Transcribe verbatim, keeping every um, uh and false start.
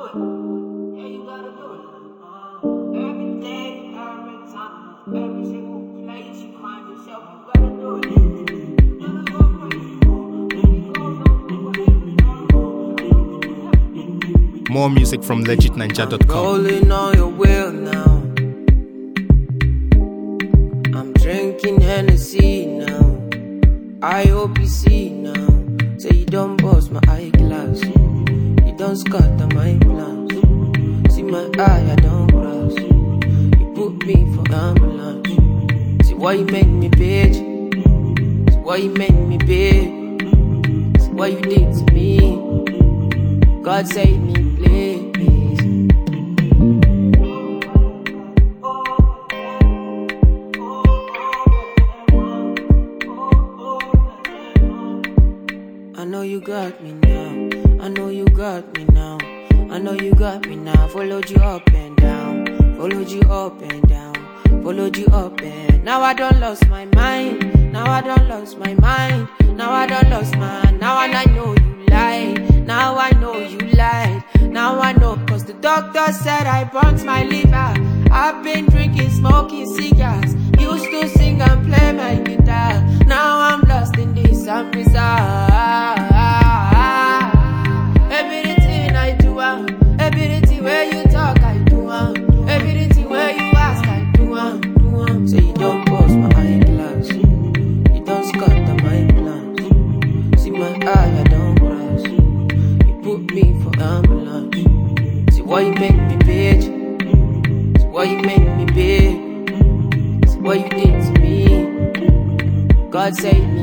it. Yeah, you gotta do it. Every day, every time, every single place you find yourself, you gotta do it. More music from legit ninja dot com. Rolling on your wheel now. I'm drinking Hennessy now. I hope you see now. Say you don't bust my eyeglass. You don't scatter my plans. See my eye, I don't cross. You put me for ambulance. See why you make me bitch. See why you make me bitch. See what you did to me. God save me, please. I know you got me now. I know you got me now. I know you got me now. Followed you up and down. Followed you up and down. Followed you up and now I don't lost my mind. Now I don't lost my mind. Now I don't lost my. Now and I know you lied. Now I know you lied. Now I know cause the doctor said I burnt my liver. I've been drinking, smoking cigars. Used to sing and play my guitar. Now I'm lost in this and bizarre. Everything I do, uh, everything where you talk I do, uh, everything where you ask I do, uh, do uh. Say you don't bust my eyeglass. You don't scatter my plans. See my eye, I don't cross. You put me for ambulance. See why you make me bitch. See why you make me bitch. See what you did to me. God save me.